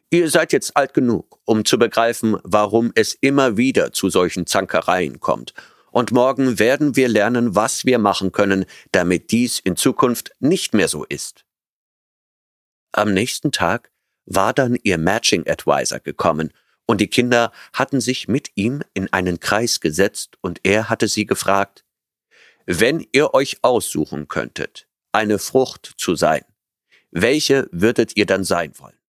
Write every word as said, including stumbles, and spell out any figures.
Ihr seid jetzt alt genug, um zu begreifen, warum es immer wieder zu solchen Zankereien kommt. Und morgen werden wir lernen, was wir machen können, damit dies in Zukunft nicht mehr so ist. Am nächsten Tag war dann ihr Matching Advisor gekommen und die Kinder hatten sich mit ihm in einen Kreis gesetzt und er hatte sie gefragt: Wenn ihr euch aussuchen könntet, eine Frucht zu sein, welche würdet ihr dann sein wollen?